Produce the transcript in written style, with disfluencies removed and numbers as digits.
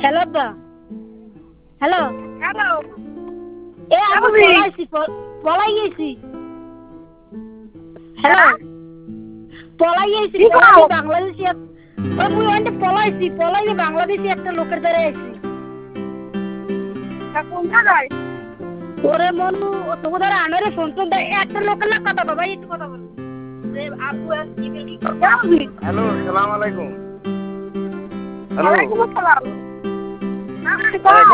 Hello দা, hello. Hello. এ আমি পলাই গেছি। হ্যালো, পলাই গেছি, পলাই বাংলাদেশি। মুই ওইটা পলাইছি, পলাই বাংলাদেশি একটা লোকের দ্বারা আইছি। কোন জায়গায়? ওরে মনু তোকে দ্বারা আনারে ফোন তো একটা লোকের না কথা বাবা, একটু কথা বল। আপু হ্যালো, সালাম আলাইকুম। হ্যালো। ওয়ালাইকুম আসসালাম।